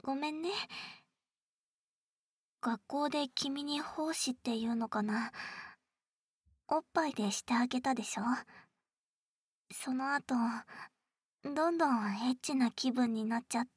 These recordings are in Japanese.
ごめんね。学校で君に奉仕っていうのかな。おっぱいでしてあげたでしょ。その後、どんどんエッチな気分になっちゃって。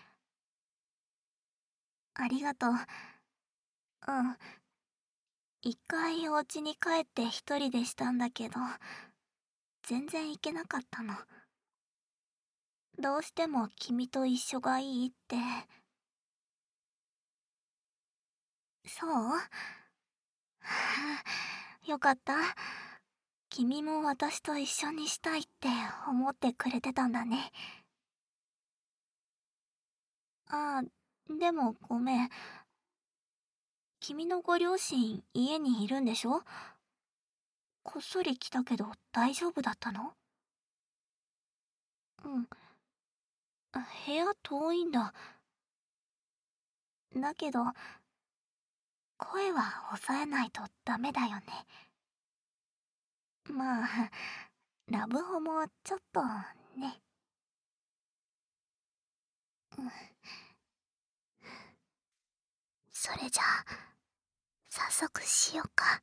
ありがとう。うん。一回お家に帰って一人でしたんだけど、全然行けなかったの。どうしても君と一緒がいいって。そうよかった。君も私と一緒にしたいって思ってくれてたんだね。ああ、でもごめん。君のご両親家にいるんでしょ？こっそり来たけど大丈夫だったの？うん。部屋遠いんだ。だけど、声は抑えないとダメだよね。まあ、ラブホもちょっとね。うん。それじゃあ、早速しようか。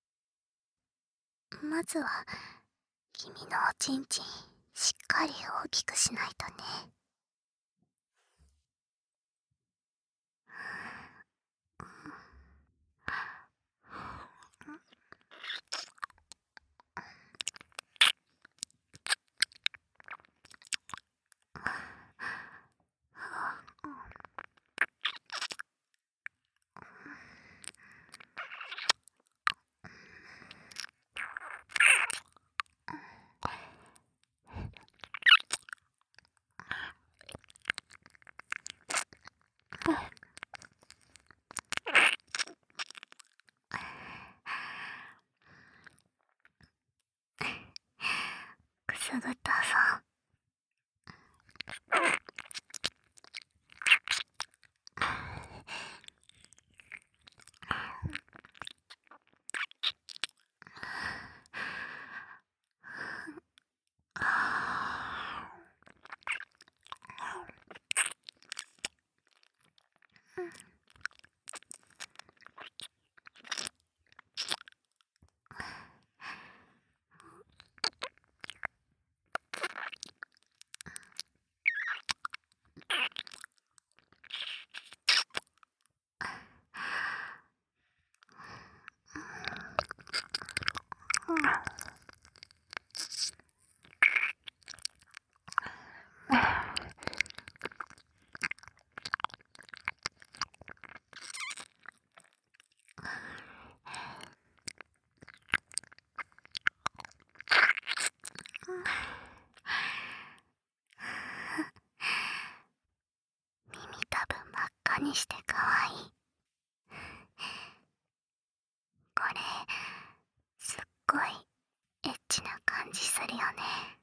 まずは、君のおちんちん、しっかり大きくしないとね。くすぐったさ。耳たぶ真っ赤にしてかわいい。これ、すっごいエッチな感じするよね。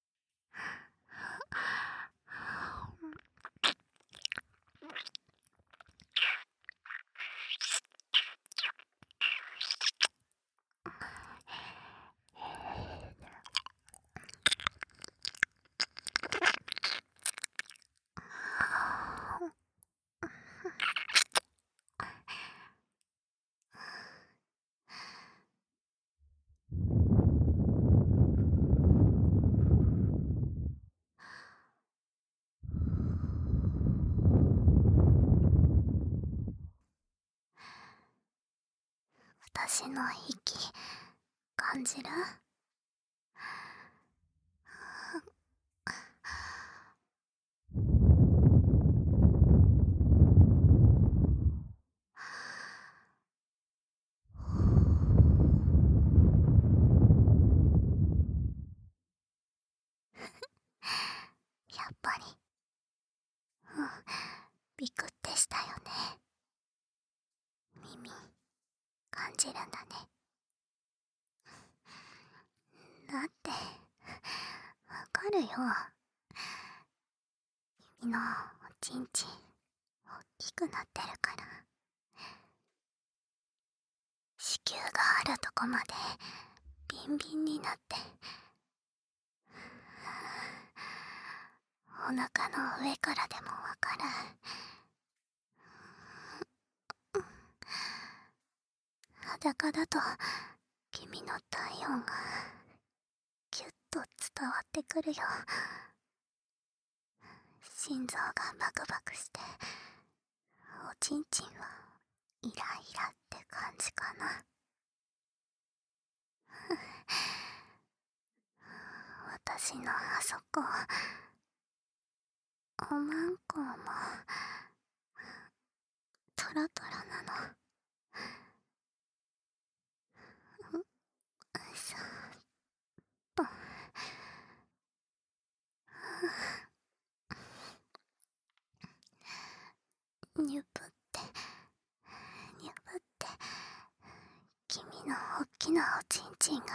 私の息、感じる？やっぱり。うん、ビクってしたよね。耳、感じるんだね。だって、わかるよ。君のおちんちん、おっきくなってるから。子宮があるとこまで、ビンビンになって。お腹の上からでもわかる。 裸だと君の体温がキュッと伝わってくるよ。心臓がバクバクして、おちんちんはイライラって感じかな。私のあそこ、おまんこもトロトロなの。そっと。ニュプってニュプって君のおっきなおちんちんが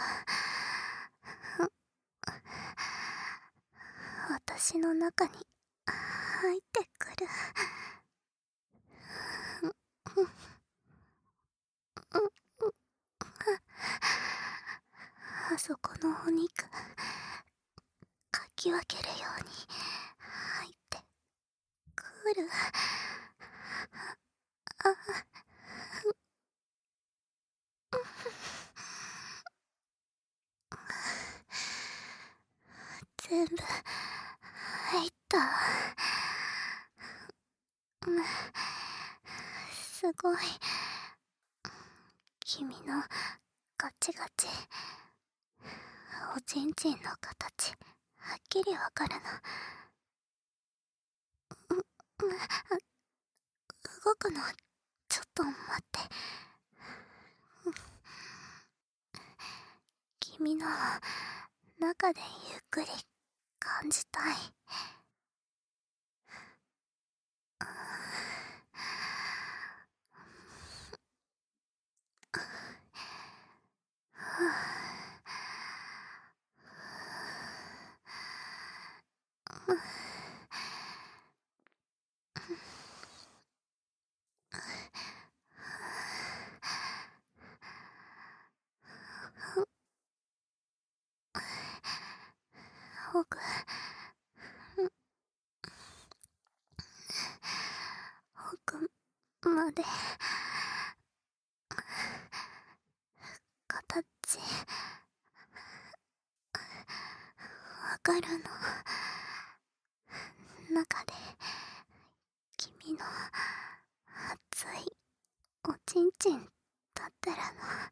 私の中に入ってくる。あそこのお肉かき分けるように入ってくる。全部入った。すごい。君のガチガチおちんちんの形はっきりわかるの。動くのちょっと待って。君の中でゆっくり感じたい。奥まで形わかるの。中で君の熱いおちんちん立ってるの。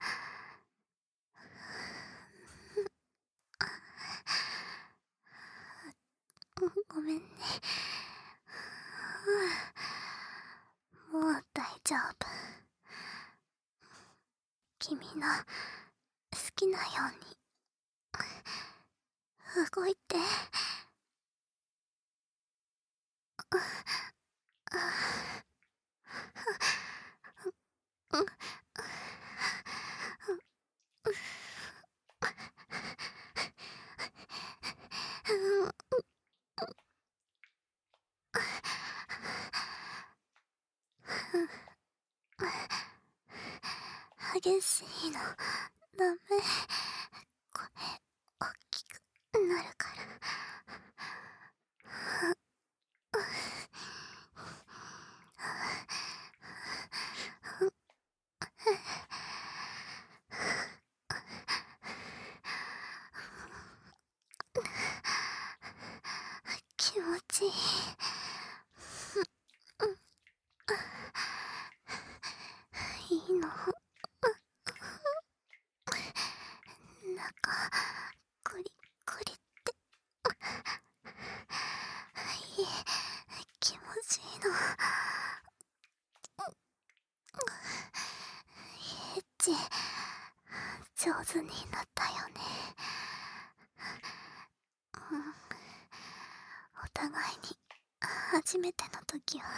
ごめんね。もう大丈夫。君の好きなように動いて。激しいのダメ。声大きくなるから。気持ちいい。いいの。中クリクリって。いい、気持ちいいの。エッチ上手になったよね。お互いに初めての時は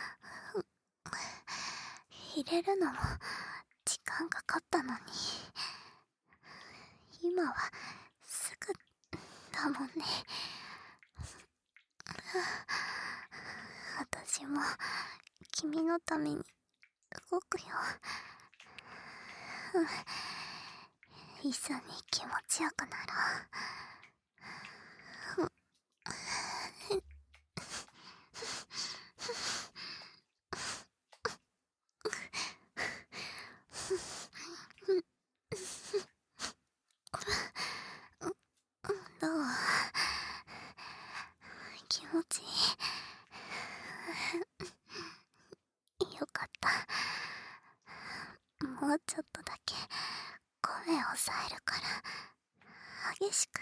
入れるのも時間かかったのに、今はすぐだもんね。私も君のために動くよ。一緒に気持ちよくなろう。 抑えるから激しく。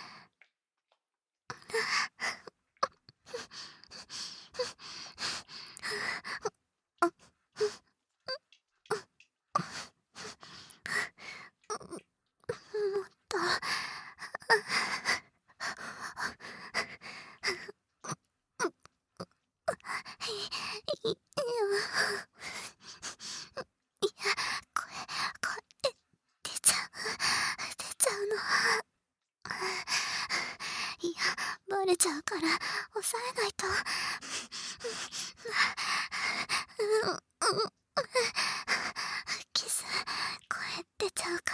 もっといや、声出ちゃうの。いや、バレちゃうから抑えないと。キス、声出ちゃうから。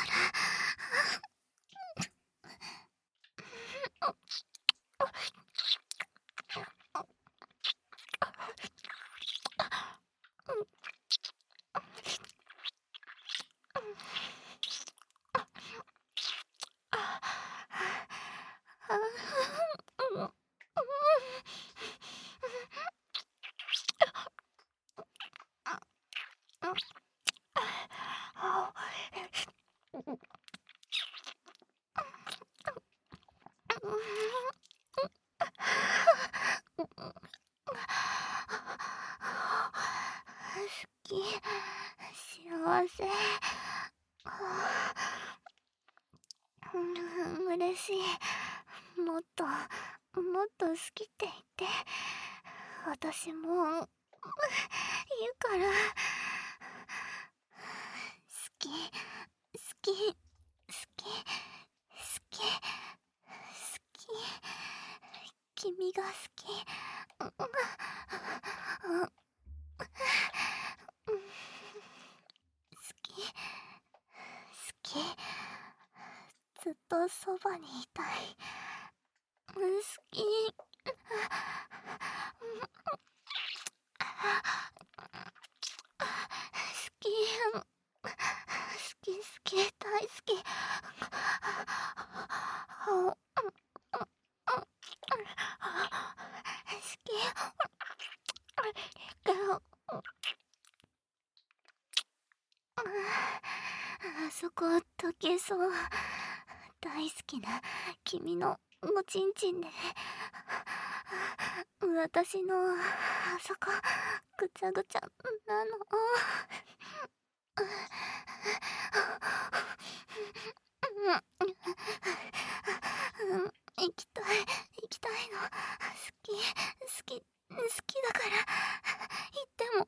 好き、幸せ。嬉しい。もっと好きって言って。私も言うから。好き、好き、好き、好き、好き。君が好き。好き、好き。ずっとそばにいたい。好き。好き、好き、大好き。好き。けど、あそこ溶けそう。大好きな君のおちんちんで。私のあそこぐちゃぐちゃなの。行きたいの。好きだから行っても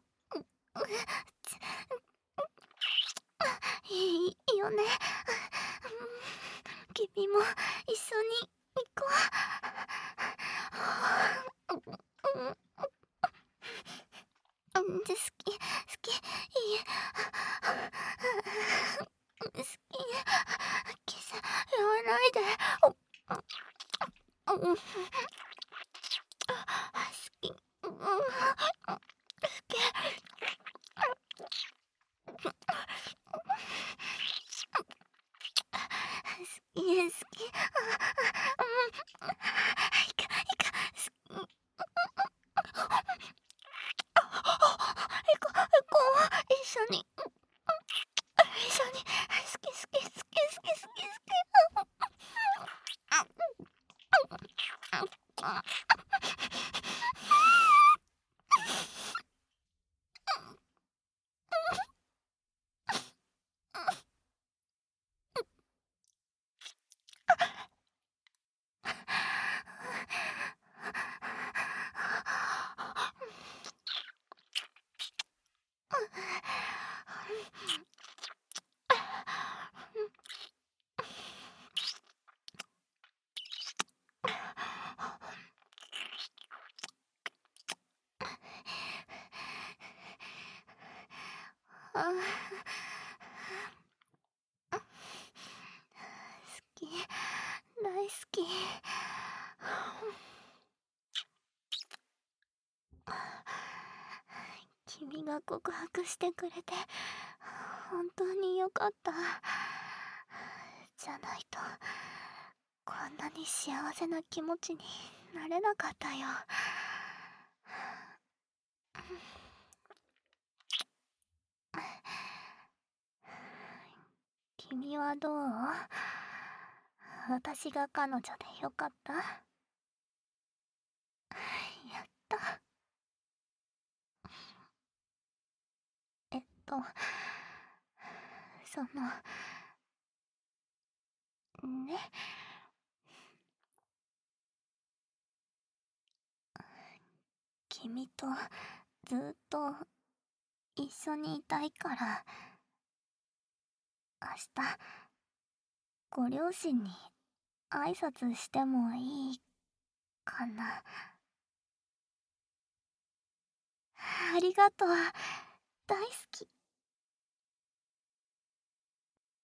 いいよね。君も一緒に行こう。好き、いい。好き、キス言わないで。好き、好き。行こう、一緒に。好き。好き、大好き。君が告白してくれて本当によかった。じゃないとこんなに幸せな気持ちになれなかったよ。君ははどう？私が彼女でよかった？やった。えっと、その、ね、君とずっと一緒にいたいから、明日、ご両親に挨拶してもいいかな。ありがとう。